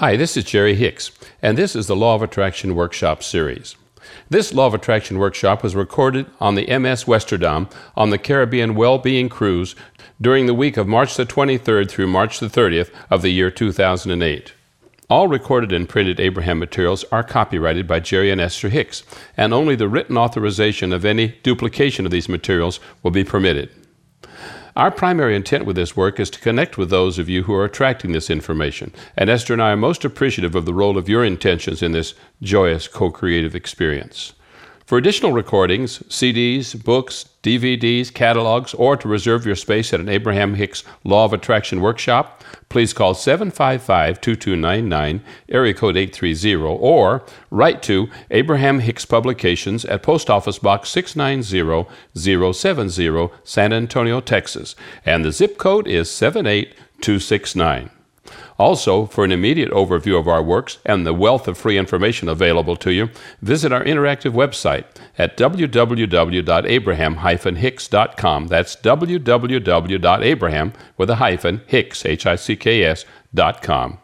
Hi, this is Jerry Hicks, and this is the Law of Attraction Workshop series. This Law of Attraction workshop was recorded on the MS Westerdam on the Caribbean Wellbeing Cruise during the week of March the 23rd through March the 30th of the year 2008. All recorded and printed Abraham materials are copyrighted by Jerry and Esther Hicks, and only the written authorization of any duplication of these materials will be permitted. Our primary intent with this work is to connect with those of you who are attracting this information, and Esther and I are most appreciative of the role of your intentions in this joyous co-creative experience. For additional recordings, CDs, books, DVDs, catalogs, or to reserve your space at an Abraham Hicks Law of Attraction workshop, please call 755-2299, area code 830, or write to Abraham Hicks Publications at Post Office Box 690070, San Antonio, Texas, and the zip code is 78269. Also, for an immediate overview of our works and the wealth of free information available to you, visit our interactive website at www.abraham-hicks.com. That's www.abraham, with a hyphen, Hicks, Hicks.com.